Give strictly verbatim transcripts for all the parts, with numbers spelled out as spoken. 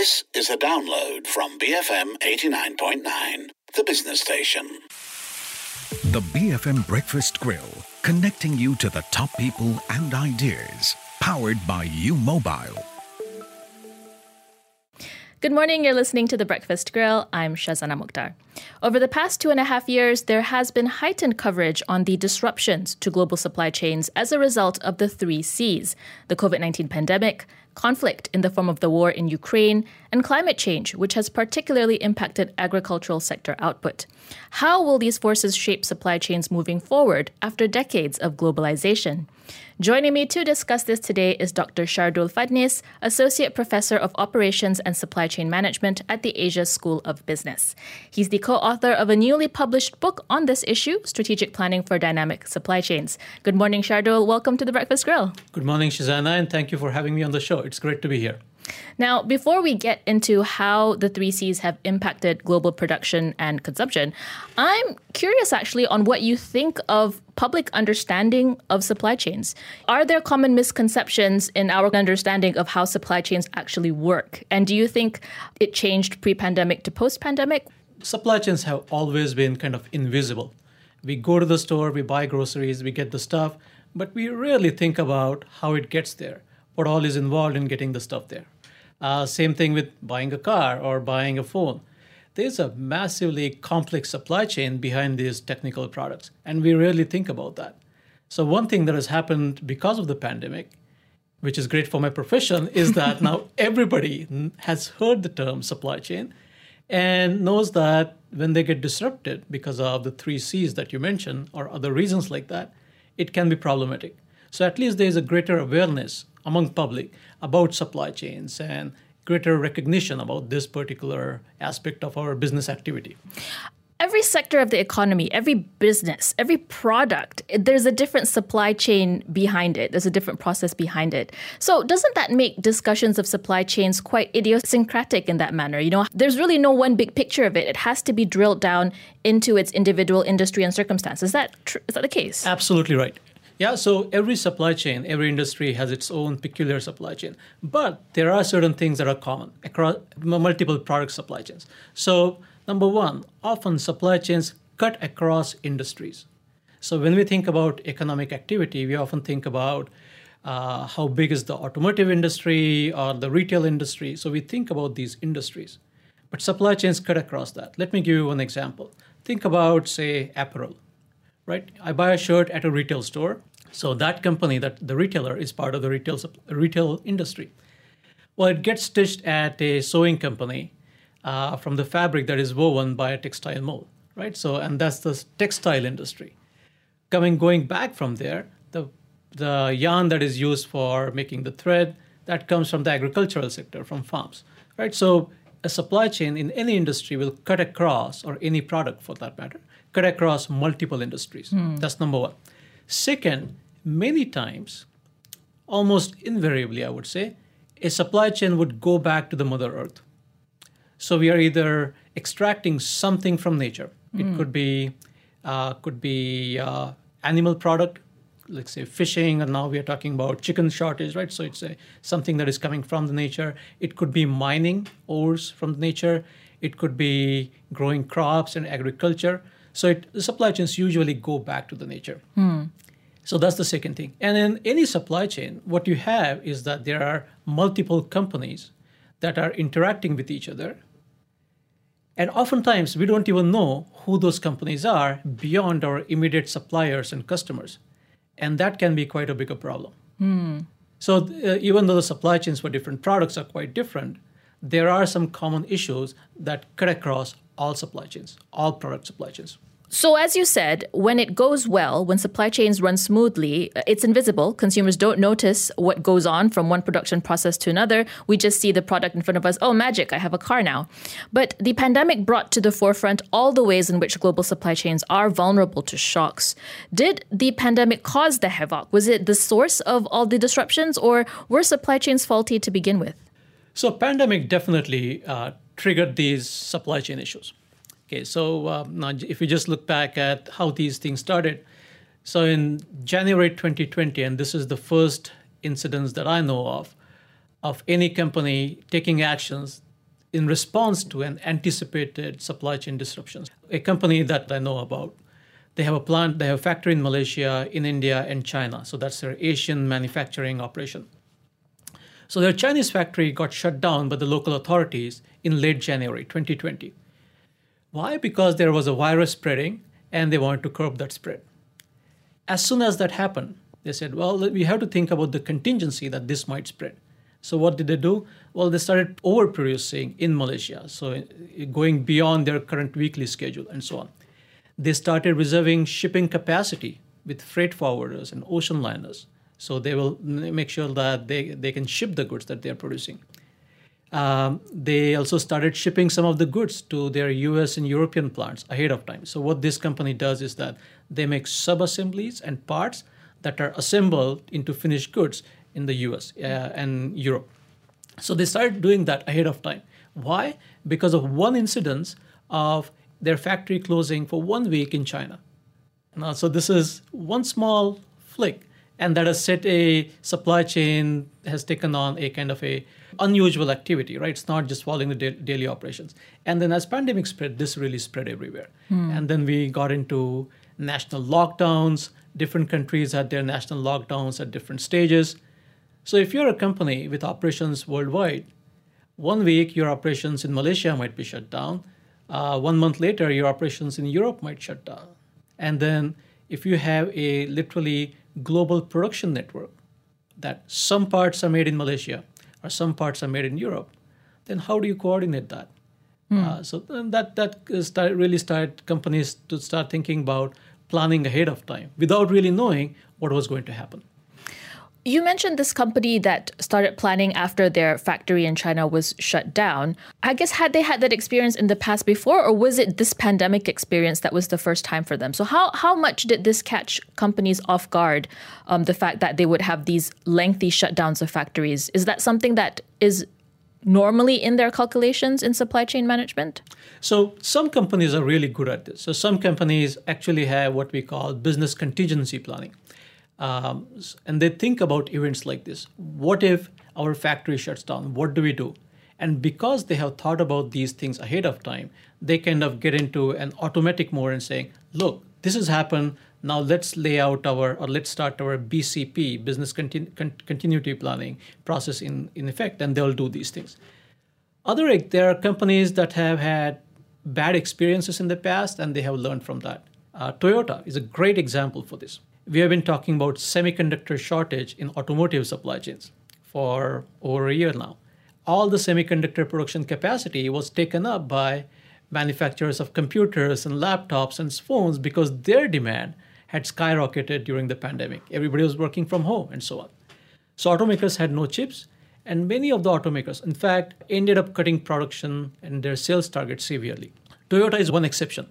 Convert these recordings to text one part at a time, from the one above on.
This is a download from B F M eighty-nine point nine, the business station. The B F M Breakfast Grill, connecting you to the top people and ideas. Powered by U Mobile. Good morning, you're listening to The Breakfast Grill. I'm Shazana Mukhtar. Over the past two and a half years, there has been heightened coverage on the disruptions to global supply chains as a result of the three C's: the COVID nineteen pandemic, conflict in the form of the war in Ukraine, and climate change, which has particularly impacted agricultural sector output. How will these forces shape supply chains moving forward after decades of globalization? Joining me to discuss this today is Doctor Shardul Fadnis, Associate Professor of Operations and Supply Chain Management at the Asia School of Business. He's the co-author of a newly published book on this issue, Strategic Planning for Dynamic Supply Chains. Good morning, Shardul. Welcome to The Breakfast Grill. Good morning, Shazana, and thank you for having me on the show. It's great to be here. Now, before we get into how the three C's have impacted global production and consumption, I'm curious actually on what you think of public understanding of supply chains. Are there common misconceptions in our understanding of how supply chains actually work? And do you think it changed pre-pandemic to post-pandemic? Supply chains have always been kind of invisible. We go to the store, we buy groceries, we get the stuff, but we rarely think about how it gets there, what all is involved in getting the stuff there. Uh, same thing with buying a car or buying a phone. There's a massively complex supply chain behind these technical products, and we rarely think about that. So one thing that has happened because of the pandemic, which is great for my profession, is that now everybody has heard the term supply chain and knows that when they get disrupted because of the three C's that you mentioned or other reasons like that, it can be problematic. So at least there's a greater awareness among public about supply chains and greater recognition about this particular aspect of our business activity. Every sector of the economy, every business, every product, there's a different supply chain behind it. There's a different process behind it. So doesn't that make discussions of supply chains quite idiosyncratic in that manner? You know, there's really no one big picture of it. It has to be drilled down into its individual industry and circumstance. Is that tr- is that the case? Absolutely right. Yeah, so every supply chain, every industry has its own peculiar supply chain. But there are certain things that are common across multiple product supply chains. So number one, often supply chains cut across industries. So when we think about economic activity, we often think about uh, how big is the automotive industry or the retail industry. So we think about these industries. But supply chains cut across that. Let me give you one example. Think about, say, apparel, right? I buy a shirt at a retail store. So that company, that the retailer, is part of the retail retail industry. Well, it gets stitched at a sewing company uh, from the fabric that is woven by a textile mill, right? So, and that's the textile industry. Coming, going back from there, the the yarn that is used for making the thread, that comes from the agricultural sector, from farms, right? So a supply chain in any industry will cut across, or any product for that matter, cut across multiple industries. Hmm. That's number one. Second, many times, almost invariably, I would say, a supply chain would go back to the Mother Earth. So we are either extracting something from nature. Mm. It could be uh, could be uh, animal product, let's say fishing, and now we are talking about chicken shortage, right? So it's a, something that is coming from the nature. It could be mining ores from nature. It could be growing crops and agriculture. So it, the supply chains usually go back to the nature. Hmm. So that's the second thing. And in any supply chain, what you have is that there are multiple companies that are interacting with each other. And oftentimes, we don't even know who those companies are beyond our immediate suppliers and customers. And that can be quite a bigger problem. Hmm. So uh, even though the supply chains for different products are quite different, there are some common issues that cut across all supply chains, all product supply chains. So as you said, when it goes well, when supply chains run smoothly, it's invisible. Consumers don't notice what goes on from one production process to another. We just see the product in front of us. Oh, magic, I have a car now. But the pandemic brought to the forefront all the ways in which global supply chains are vulnerable to shocks. Did the pandemic cause the havoc? Was it the source of all the disruptions, or were supply chains faulty to begin with? So pandemic definitely uh, triggered these supply chain issues. Okay, so uh, now if you just look back at how these things started, so in January twenty twenty, and this is the first incidents that I know of, of any company taking actions in response to an anticipated supply chain disruptions. A company that I know about, they have a plant, they have a factory in Malaysia, in India, and China. So that's their Asian manufacturing operation. So their Chinese factory got shut down by the local authorities in late January twenty twenty. Why? Because there was a virus spreading and they wanted to curb that spread. As soon as that happened, they said, well, we have to think about the contingency that this might spread. So what did they do? Well, they started overproducing in Malaysia, so going beyond their current weekly schedule and so on. They started reserving shipping capacity with freight forwarders and ocean liners. So they will make sure that they, they can ship the goods that they're producing. Um, they also started shipping some of the goods to their U S and European plants ahead of time. So what this company does is that they make sub-assemblies and parts that are assembled into finished goods in the U S uh, and Europe. So they started doing that ahead of time. Why? Because of one incidence of their factory closing for one week in China. Now, so this is one small flick. And that has set a supply chain, has taken on a kind of a unusual activity, right? It's not just following the da- daily operations. And then as pandemic spread, this really spread everywhere. Mm. And then we got into national lockdowns. Different countries had their national lockdowns at different stages. So if you're a company with operations worldwide, one week your operations in Malaysia might be shut down. Uh, one month later, your operations in Europe might shut down. And then if you have a literally global production network, that some parts are made in Malaysia or some parts are made in Europe, then how do you coordinate that? Mm. Uh, so that that start, really started companies to start thinking about planning ahead of time without really knowing what was going to happen. You mentioned this company that started planning after their factory in China was shut down. I guess had they had that experience in the past before, or was it this pandemic experience that was the first time for them? So how, how much did this catch companies off guard, um, the fact that they would have these lengthy shutdowns of factories? Is that something that is normally in their calculations in supply chain management? So some companies are really good at this. So some companies actually have what we call business contingency planning. Um, and they think about events like this. What if our factory shuts down? What do we do? And because they have thought about these things ahead of time, they kind of get into an automatic mode and saying, look, this has happened. Now let's lay out our, or let's start our B C P, business continu- con- continuity planning process in, in effect, and they'll do these things. Other, there are companies that have had bad experiences in the past, and they have learned from that. Uh, Toyota is a great example for this. We have been talking about semiconductor shortage in automotive supply chains for over a year now. All the semiconductor production capacity was taken up by manufacturers of computers and laptops and phones because their demand had skyrocketed during the pandemic. Everybody was working from home and so on. So automakers had no chips, and many of the automakers, in fact, ended up cutting production and their sales targets severely. Toyota is one exception.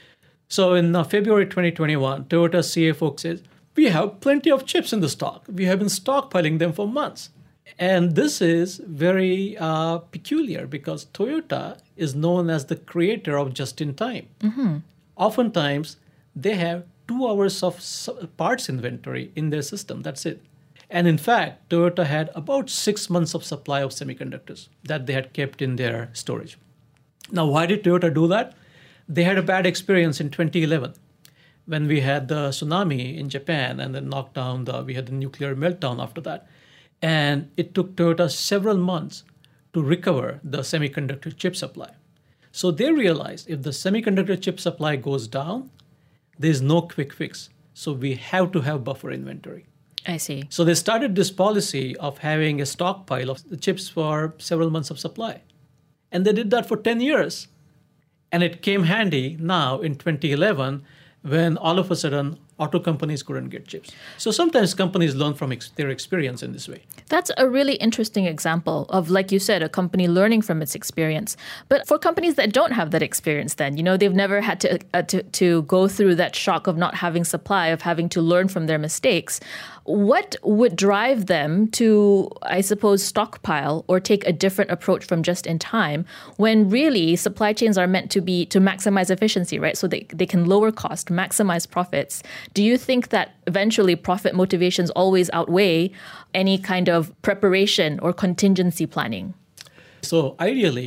So in uh, February twenty twenty-one, Toyota's C F O says, we have plenty of chips in the stock. We have been stockpiling them for months. And this is very uh, peculiar because Toyota is known as the creator of just-in-time. Mm-hmm. Oftentimes, they have two hours of parts inventory in their system. That's it. And in fact, Toyota had about six months of supply of semiconductors that they had kept in their storage. Now, why did Toyota do that? They had a bad experience in twenty eleven when we had the tsunami in Japan and then knocked down the, we had the nuclear meltdown after that. And it took Toyota several months to recover the semiconductor chip supply. So they realized if the semiconductor chip supply goes down, there's no quick fix. So we have to have buffer inventory. I see. So they started this policy of having a stockpile of the chips for several months of supply. And they did that for ten years. And it came handy now in twenty eleven when all of a sudden auto companies couldn't get chips. So sometimes companies learn from ex- their experience in this way. That's a really interesting example of, like you said, a company learning from its experience. But for companies that don't have that experience then, you know, they've never had to, uh, to, to go through that shock of not having supply, of having to learn from their mistakes. What would drive them to, I suppose, stockpile or take a different approach from just in time when really supply chains are meant to be to maximize efficiency, right? So they, they can lower cost, maximize profits. Do you think that eventually profit motivations always outweigh any kind of preparation or contingency planning? So ideally,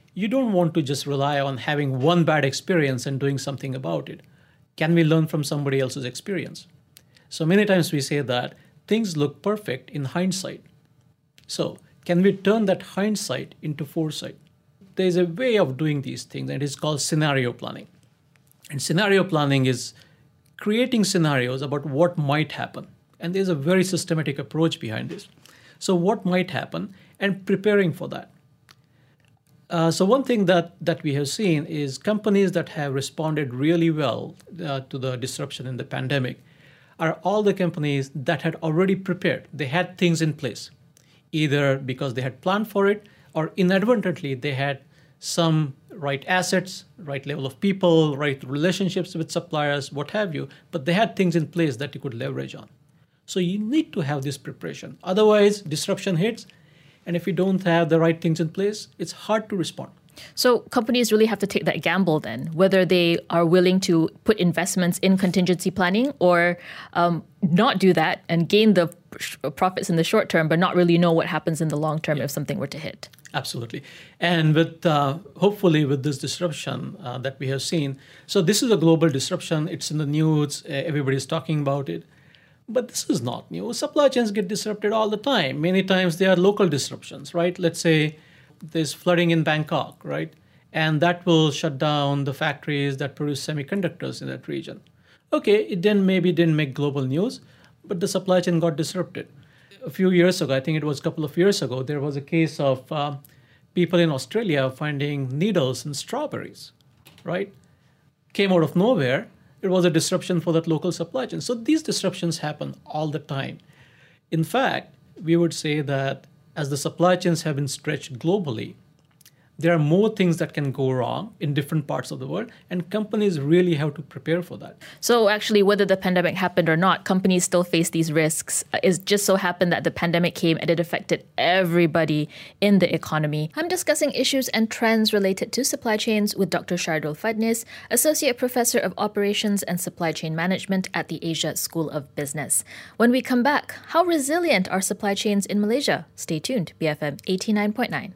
you don't want to just rely on having one bad experience and doing something about it. Can we learn from somebody else's experience? So many times we say that things look perfect in hindsight. So can we turn that hindsight into foresight? There's a way of doing these things, and it's called scenario planning. And scenario planning is creating scenarios about what might happen. And there's a very systematic approach behind this. So what might happen and preparing for that. Uh, so one thing that, that we have seen is companies that have responded really well uh, to the disruption in the pandemic are all the companies that had already prepared. They had things in place, either because they had planned for it or inadvertently they had some right assets, right level of people, right relationships with suppliers, what have you, but they had things in place that you could leverage on. So you need to have this preparation. Otherwise, disruption hits, and if you don't have the right things in place, it's hard to respond. So companies really have to take that gamble then, whether they are willing to put investments in contingency planning or um, not do that and gain the profits in the short term, but not really know what happens in the long term yeah. if something were to hit. Absolutely. And with uh, hopefully with this disruption uh, that we have seen, so this is a global disruption. It's in the news. Everybody's talking about it. But this is not new. Supply chains get disrupted all the time. Many times they are local disruptions, right? Let's say there's flooding in Bangkok, right? And that will shut down the factories that produce semiconductors in that region. Okay, it then maybe didn't make global news, but the supply chain got disrupted. A few years ago, I think it was a couple of years ago, there was a case of uh, people in Australia finding needles in strawberries, right? Came out of nowhere. It was a disruption for that local supply chain. So these disruptions happen all the time. In fact, we would say that as the supply chains have been stretched globally, there are more things that can go wrong in different parts of the world, and companies really have to prepare for that. So actually, whether the pandemic happened or not, companies still face these risks. It just so happened that the pandemic came and it affected everybody in the economy. I'm discussing issues and trends related to supply chains with Doctor Shardul Fadnis, Associate Professor of Operations and Supply Chain Management at the Asia School of Business. When we come back, how resilient are supply chains in Malaysia? Stay tuned, B F M eighty-nine point nine.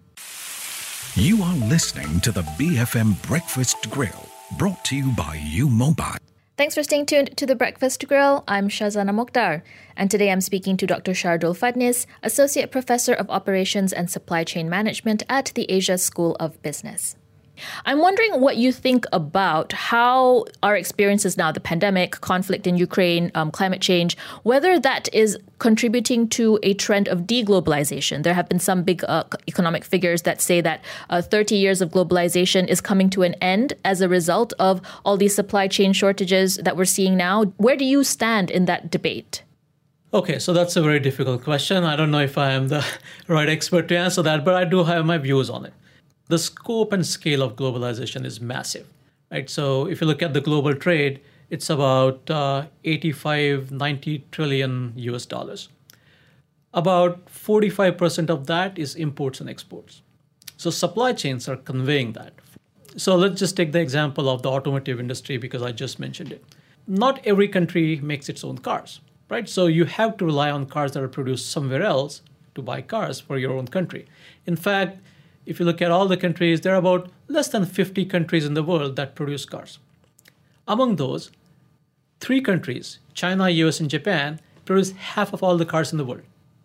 You are listening to the B F M Breakfast Grill, brought to you by U Mobile. Thanks for staying tuned to the Breakfast Grill. I'm Shazana Mokhtar, and today I'm speaking to Doctor Shardul Fadnis, Associate Professor of Operations and Supply Chain Management at the Asia School of Business. I'm wondering what you think about how our experiences now, the pandemic, conflict in Ukraine, um, climate change, whether that is contributing to a trend of deglobalization. There have been some big uh, economic figures that say that uh, thirty years of globalization is coming to an end as a result of all these supply chain shortages that we're seeing now. Where do you stand in that debate? Okay, so that's a very difficult question. I don't know if I am the right expert to answer that, but I do have my views on it. The scope and scale of globalization is massive, right? So if you look at the global trade, it's about uh, eighty-five, ninety trillion U S dollars. About forty-five percent of that is imports and exports. So supply chains are conveying that. So let's just take the example of the automotive industry because I just mentioned it. Not every country makes its own cars, right? So you have to rely on cars that are produced somewhere else to buy cars for your own country. In fact, if you look at all the countries, there are about less than fifty countries in the world that produce cars. Among those, three countries, China, U S, and Japan, produce half of all the cars in the world.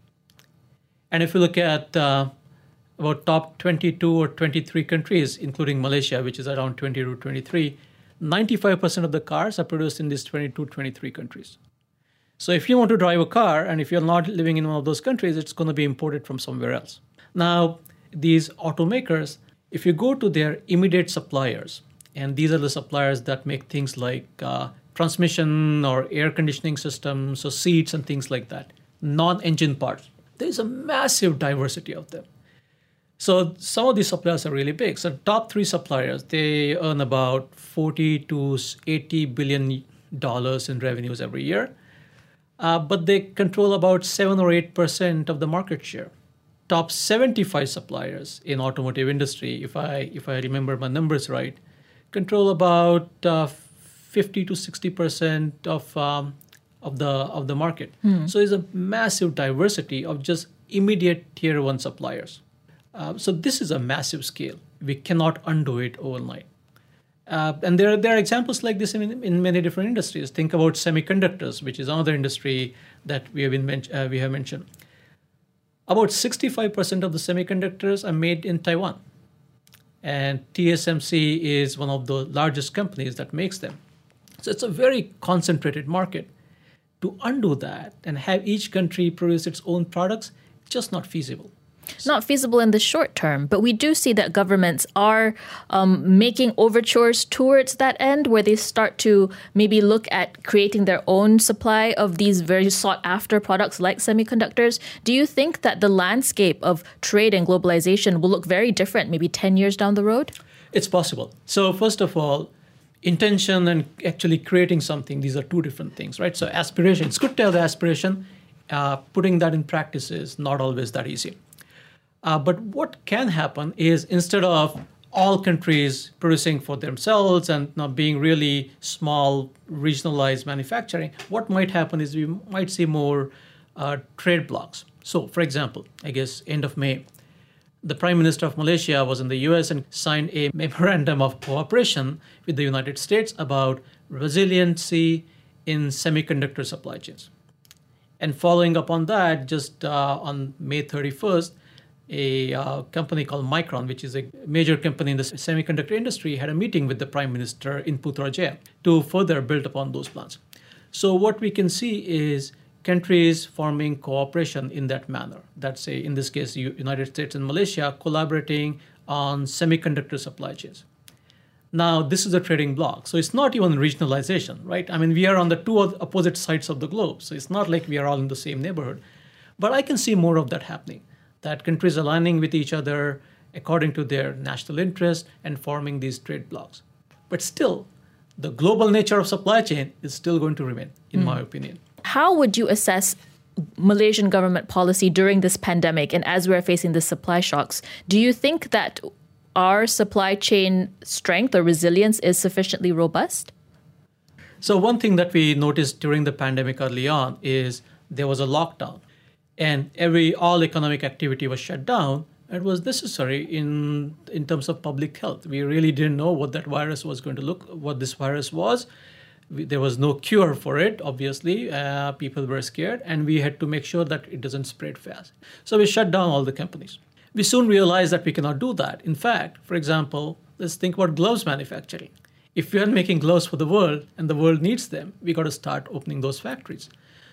And if you look at uh, about top twenty-two or twenty-three countries, including Malaysia, which is around twenty to twenty-three, ninety-five percent of the cars are produced in these twenty-two, twenty-three countries. So if you want to drive a car, and if you're not living in one of those countries, it's going to be imported from somewhere else. Now, these automakers, if you go to their immediate suppliers, and these are the suppliers that make things like uh, transmission or air conditioning systems, so seats and things like that, non-engine parts, there's a massive diversity of them. So some of these suppliers are really big. So top three suppliers, they earn about forty to eighty billion dollars in revenues every year, uh, but they control about seven or eight percent of the market share. Top seventy-five suppliers in automotive industry, if I if I remember my numbers right, control about uh, fifty to sixty percent of um, of the of the market. Hmm. So there's a massive diversity of just immediate tier one suppliers. Uh, so this is a massive scale. we cannot undo it overnight. Uh, and there are, there are examples like this in, in many different industries. Think about semiconductors, which is another industry that we have, been men- uh, we have mentioned. About sixty-five percent of the semiconductors are made in Taiwan. And T S M C is one of the largest companies that makes them. So it's a very concentrated market. To undo that and have each country produce its own products, just not feasible. Not feasible in the short term, but we do see that governments are um, making overtures towards that end, where they start to maybe look at creating their own supply of these very sought-after products like semiconductors. Do you think that the landscape of trade and globalization will look very different maybe ten years down the road? It's possible. So first of all, intention and actually creating something, these are two different things, right? So aspiration, it's good to have the aspiration. Uh, putting that in practice is not always that easy. Uh, but what can happen is instead of all countries producing for themselves and not being really small, regionalized manufacturing, what might happen is we might see more uh, trade blocks. So, for example, I guess end of May, the Prime Minister of Malaysia was in the U S and signed a memorandum of cooperation with the United States about resiliency in semiconductor supply chains. And following up on that, just uh, on May thirty-first, a uh, company called Micron, which is a major company in the semiconductor industry, had a meeting with the Prime Minister in Putrajaya to further build upon those plans. So what we can see is countries forming cooperation in that manner. That's, a, in this case, United States and Malaysia collaborating on semiconductor supply chains. Now, this is a trading bloc. So it's not even regionalization, right? I mean, we are on the two opposite sides of the globe. So it's not like we are all in the same neighborhood. But I can see more of that happening, that countries aligning with each other according to their national interest and forming these trade blocs. But still, the global nature of supply chain is still going to remain, in mm. my opinion. How would you assess Malaysian government policy during this pandemic and as we're facing the supply shocks? Do you think that our supply chain strength or resilience is sufficiently robust? So one thing that we noticed during the pandemic early on is there was a lockdown. And every all economic activity was shut down. It was necessary in in terms of public health. We really didn't know what that virus was going to look, what this virus was. We, there was no cure for it, obviously. Uh, people were scared, and we had to make sure that it doesn't spread fast. So we shut down all the companies. We soon realized that we cannot do that. In fact, for example, let's think about gloves manufacturing. If we are making gloves for the world and the world needs them, we got to start opening those factories.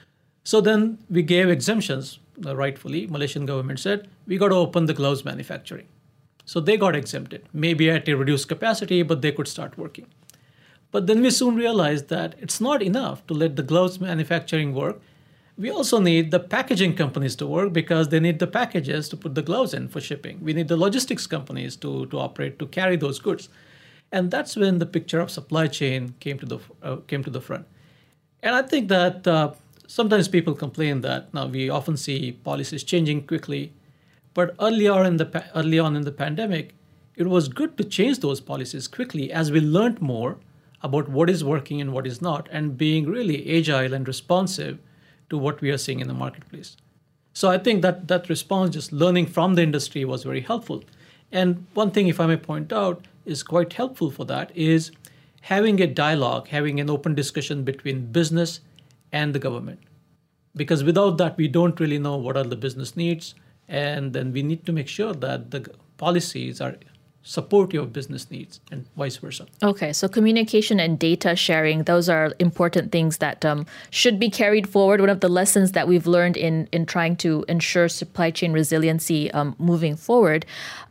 So then we gave exemptions, uh, rightfully. Malaysian government said, we got to open the gloves manufacturing. So they got exempted, maybe at a reduced capacity, but they could start working. But then we soon realized that it's not enough to let the gloves manufacturing work. We also need the packaging companies to work because they need the packages to put the gloves in for shipping. We need the logistics companies to, to operate, to carry those goods. And that's when the picture of supply chain came to the, uh, came to the front. And I think that uh, sometimes people complain that now we often see policies changing quickly, but early on in the early on in the pandemic, it was good to change those policies quickly as we learned more about what is working and what is not, and being really agile and responsive to what we are seeing in the marketplace. So I think that that response, just learning from the industry, was very helpful. And one thing, if I may point out, is quite helpful for that is having a dialogue, having an open discussion between business and the government. Because without that, we don't really know what are the business needs. And then we need to make sure that the policies are supportive of business needs and vice versa. Okay, so communication and data sharing, those are important things that um, should be carried forward. One of the lessons that we've learned in, in trying to ensure supply chain resiliency um, moving forward.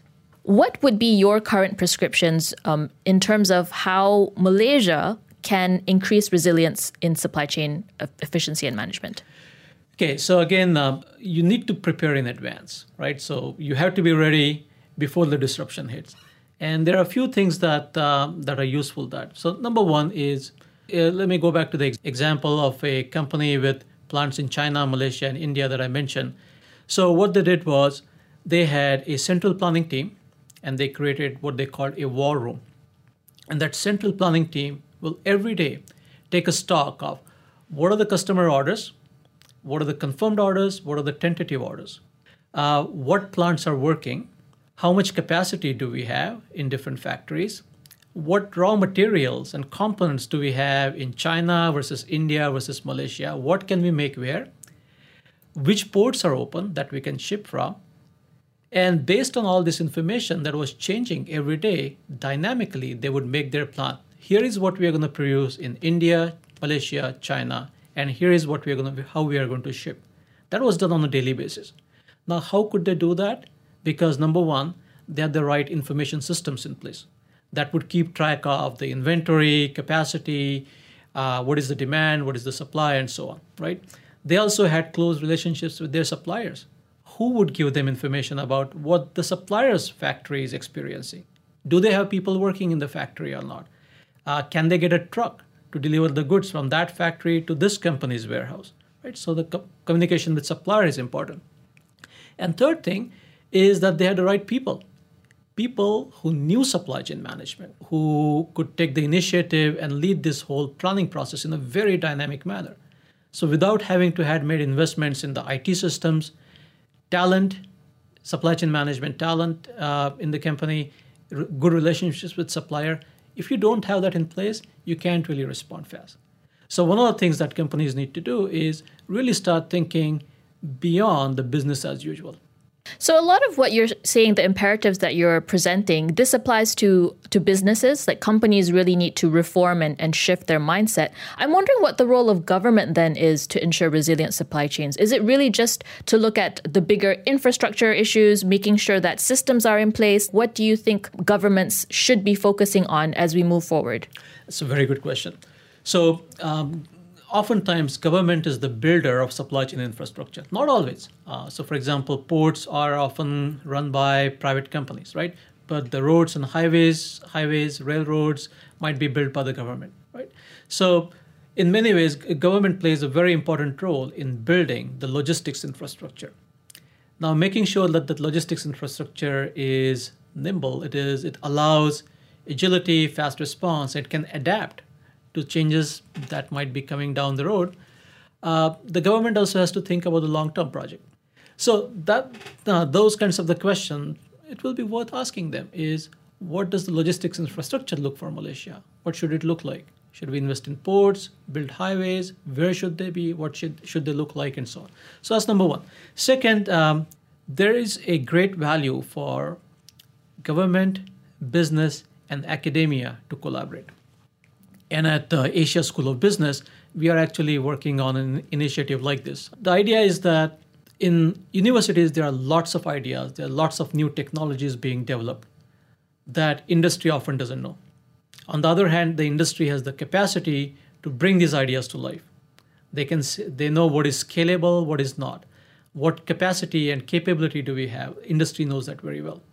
What would be your current prescriptions um, in terms of how Malaysia can increase resilience in supply chain efficiency and management? Okay, so again, um, you need to prepare in advance, right? So you have to be ready before the disruption hits. And there are a few things that uh, that are useful that. So number one is, uh, let me go back to the ex- example of a company with plants in China, Malaysia, and India that I mentioned. So what they did was they had a central planning team, and they created what they called a war room. And that central planning team will every day take a stock of what are the customer orders, what are the confirmed orders, what are the tentative orders, uh, what plants are working, How much capacity do we have in different factories? What raw materials and components do we have in China versus India versus Malaysia? What can we make where? Which ports are open that we can ship from? And based on all this information that was changing every day, dynamically, they would make their plan. Here is what we are going to produce in India, Malaysia, China, and here is what we are going to, how we are going to ship. That was done on a daily basis. Now, how could they do that? Because number one, they had the right information systems in place that would keep track of the inventory, capacity, uh, what is the demand, what is the supply, and so on, right? They also had close relationships with their suppliers. Who would give them information about what the supplier's factory is experiencing? Do they have people working in the factory or not? Uh, can they get a truck to deliver the goods from that factory to this company's warehouse, right? So the co- communication with supplier is important. And third thing is that they had the right people. People who knew supply chain management, who could take the initiative and lead this whole planning process in a very dynamic manner. So without having to have made investments in the I T systems, talent, supply chain management talent uh, in the company, r- good relationships with supplier, if you don't have that in place, you can't really respond fast. So one of the things that companies need to do is really start thinking beyond the business as usual. So a lot of what you're saying, the imperatives that you're presenting, this applies to, to businesses, like companies really need to reform and, and shift their mindset. I'm wondering what the role of government then is to ensure resilient supply chains. Is it really just to look at the bigger infrastructure issues, making sure that systems are in place? What do you think governments should be focusing on as we move forward? That's a very good question. So um, oftentimes, government is the builder of supply chain infrastructure. Not always. Uh, so, for example, ports are often run by private companies, right? But the roads and highways, highways, railroads might be built by the government, right? So, in many ways, government plays a very important role in building the logistics infrastructure. Now, making sure that the logistics infrastructure is nimble, it is, it allows agility, fast response, it can adapt to changes that might be coming down the road. Uh, the government also has to think about the long-term project. So that uh, those kinds of the question, it will be worth asking them is, what does the logistics infrastructure look for Malaysia? What should it look like? Should we invest in ports, build highways? Where should they be? What should, should they look like, and so on? So that's number one. Second, um, there is a great value for government, business, and academia to collaborate. And at the Asia School of Business, we are actually working on an initiative like this. The idea is that in universities, there are lots of ideas, there are lots of new technologies being developed that industry often doesn't know. On the other hand, the industry has the capacity to bring these ideas to life. They can they know what is scalable, what is not. What capacity and capability do we have? Industry knows that very well.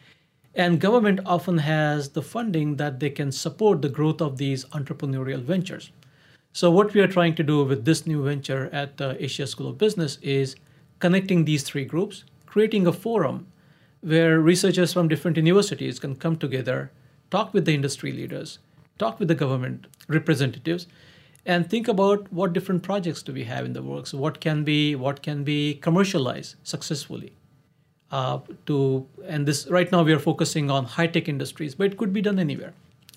And government often has the funding that they can support the growth of these entrepreneurial ventures. So what we are trying to do with this new venture at the Asia School of Business is connecting these three groups, creating a forum where researchers from different universities can come together, talk with the industry leaders, talk with the government representatives, and think about what different projects do we have in the works, what can be what can be commercialized successfully. Uh, to and this right now we are focusing on high-tech industries, but it could be done anywhere.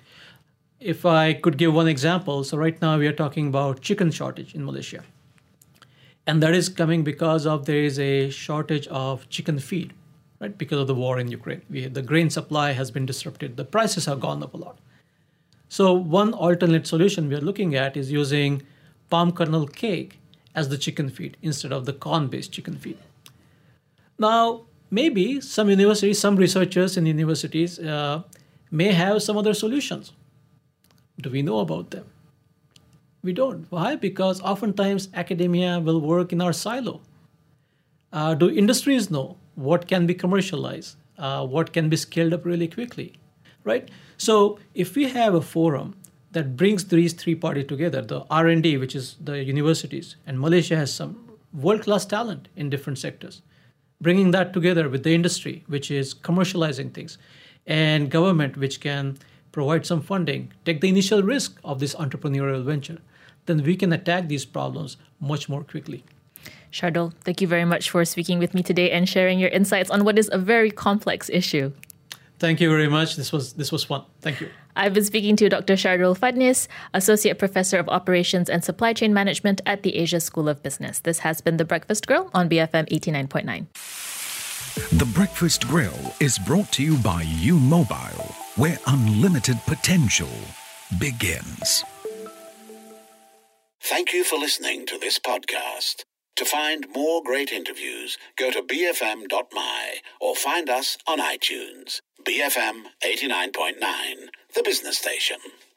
If I could give one example, so right now we are talking about chicken shortage in Malaysia, and that is coming because of there is a shortage of chicken feed, right? Because of the war in Ukraine, we, the grain supply has been disrupted. The prices have gone up a lot. So one alternate solution we are looking at is using palm kernel cake as the chicken feed instead of the corn-based chicken feed. Now, maybe some universities, some researchers in universities uh, may have some other solutions. Do we know about them? We don't. Why? Because oftentimes academia will work in our silo. Uh, do industries know what can be commercialized, uh, what can be scaled up really quickly, right? So if we have a forum that brings these three parties together, the R and D, which is the universities, and Malaysia has some world-class talent in different sectors, bringing that together with the industry, which is commercializing things, and government, which can provide some funding, take the initial risk of this entrepreneurial venture, then we can attack these problems much more quickly. Shardul, thank you very much for speaking with me today and sharing your insights on what is a very complex issue. Thank you very much. This was this was fun. Thank you. I've been speaking to Doctor Shardul Fadnis, Associate Professor of Operations and Supply Chain Management at the Asia School of Business. This has been The Breakfast Grill on B F M eighty-nine point nine. The Breakfast Grill is brought to you by U Mobile, where unlimited potential begins. Thank you for listening to this podcast. To find more great interviews, go to b f m dot m y or find us on iTunes. B F M eighty-nine point nine, the business station.